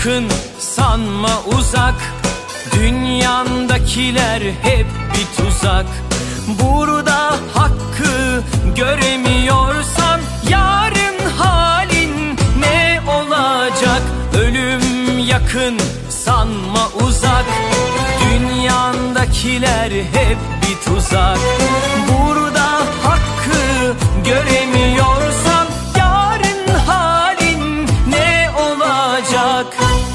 yakın sanma uzak, dünyandakiler hep bir tuzak. Burada hakkı göremiyorsan yarın halin ne olacak? Ölüm yakın sanma uzak, dünyandakiler hep bir tuzak. Burada hakkı göremiyorsan yarın halin ne olacak?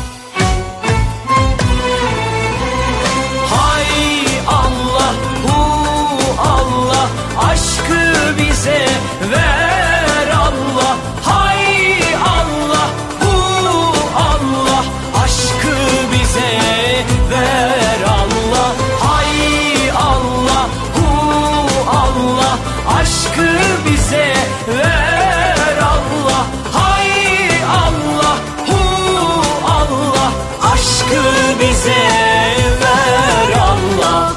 Hay Allah, Allah, aşkı bize ver Allah. Hay Allah, Allah, aşkı bize ver Allah. Hay Allah, Allah, aşkı bize ver Allah. Hay Allah, Allah, aşkı bize ver Allah.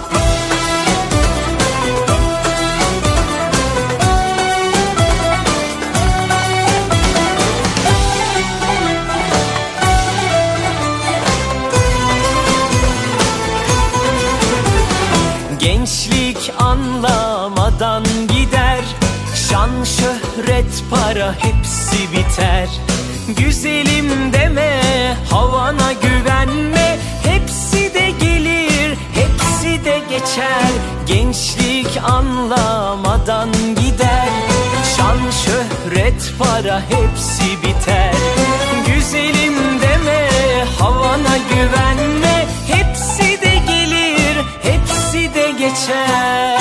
Gençlik anlamadan gider, şan, şöhret, para hepsi biter. Güzelim deme, havana güvenme, hepsi de gelir, hepsi de geçer. Gençlik anlamadan gider, şan, şöhret, para hepsi biter. Güzelim deme, havana güvenme, hepsi de gelir, hepsi de geçer.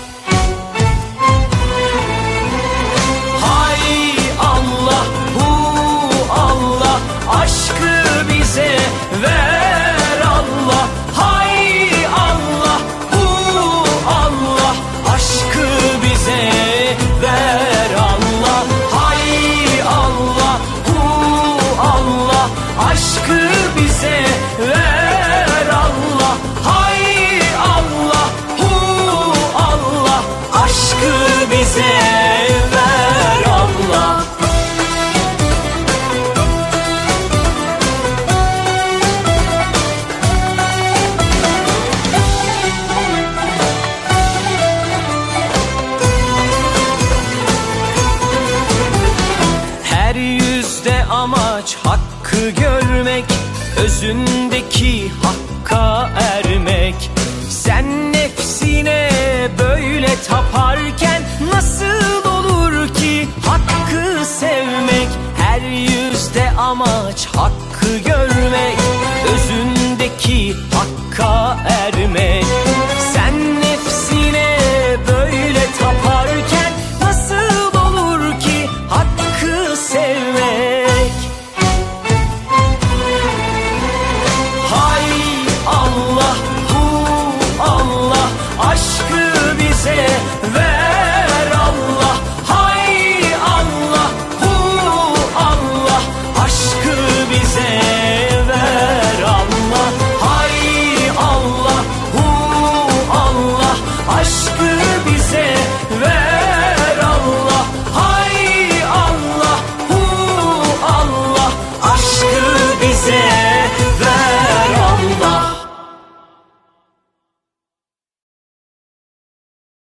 Hay Allah, Allah, aşkı bize ver Allah. Hay Allah, Allah, aşkı bize ver Allah. Hay Allah, Allah, aşkı bize ver Allah. Hay Allah, Allah, aşkı bize ver Allah. Her yüzde amaç hakkı görmek, özündeki hakka ermek. Sen nefsine böyle taparken nasıl olur ki hakkı sevmek? Her yüzde amaç hakkı görmek, özündeki hakka ermek.